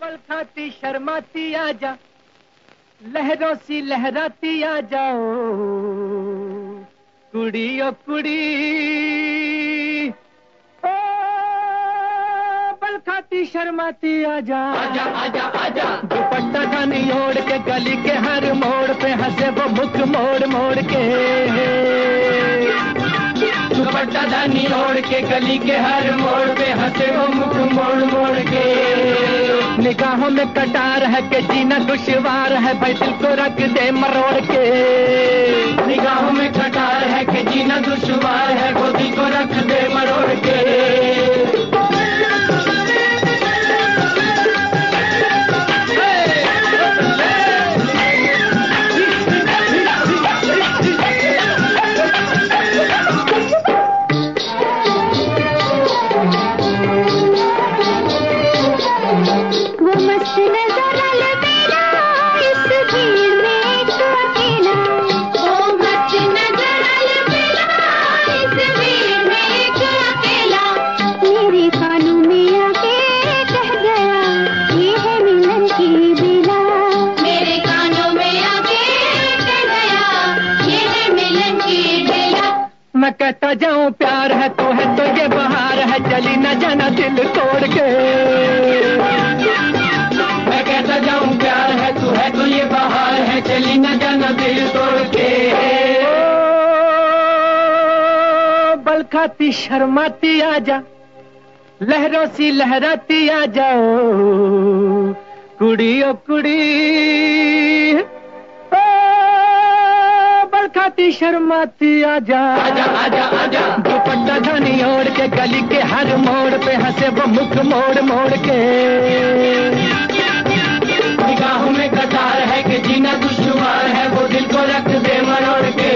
बल खाती शर्माती आजा, लहरों सी लहराती आ जाओ, कुड़ी ओ कुड़ी, ओ बल खाती शर्माती आजा, आजा आजा आजा। दुपट्टा धानी ओढ़ के गली के हर मोड़ पे हंसे वो मुख मोड़ मोड़ के, दुपट्टा धानी ओढ़ के गली के हर मोड़ पे हंसे वो मुख मोड़ मोड़ के। निगाहों में कटार है कि जीना दुश्वार है, भाई दिल को रख दे मरोड़ के। निगाहों में कटार है कि जीना दुश्वार है, वो दिल को रख दे मरोड़ के। मैं कहता जाऊं प्यार है तो ये बहार है, चली न जाना दिल तोड़ के। मैं कहता जाऊं प्यार है तो ये बहार है, चली न जाना दिल तोड़ के। बल खाती शर्माती आजा, लहरों सी लहराती आ जाओ, कुड़ी ओ कुड़ी, खाती शर्माती आजा, आजा आजा आजा। दुपट्टा धानी ओढ़ के गली के हर मोड़ पे हंसे वो मुख मोड़ मोड़ के। निगाहों में कटार है कि जीना दुश्वार है, वो दिल को रख दे मरोड़ के।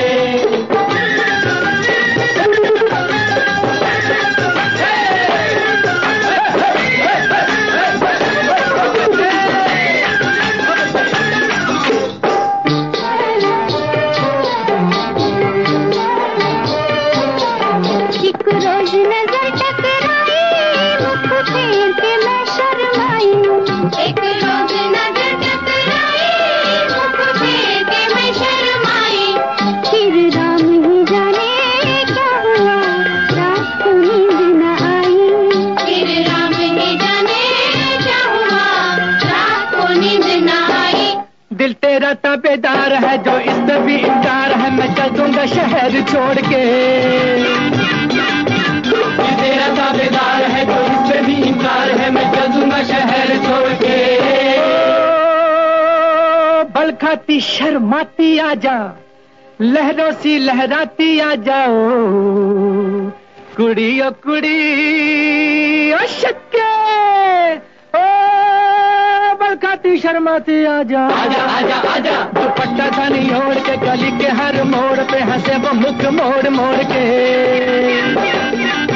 दिल तेरा ताबेदार है, जो इस पे भी इंकार है, मैं चल दूंगा शहर छोड़ के। दिल तेरा ताबेदार है, जो इस पे भी इंकार है, मैं चल दूंगा शहर छोड़ के। बल खाती शर्माती आजा, लहरों सी लहराती आ जाओ, कुड़ी ओ कुड़ी, ओ शक्के, खाती शर्माती आजा, आजा आजा आजा। दुपट्टा धानी ओढ़ के गली के हर मोड़ पे हंसे वो मुख मोड़ मोड़ के।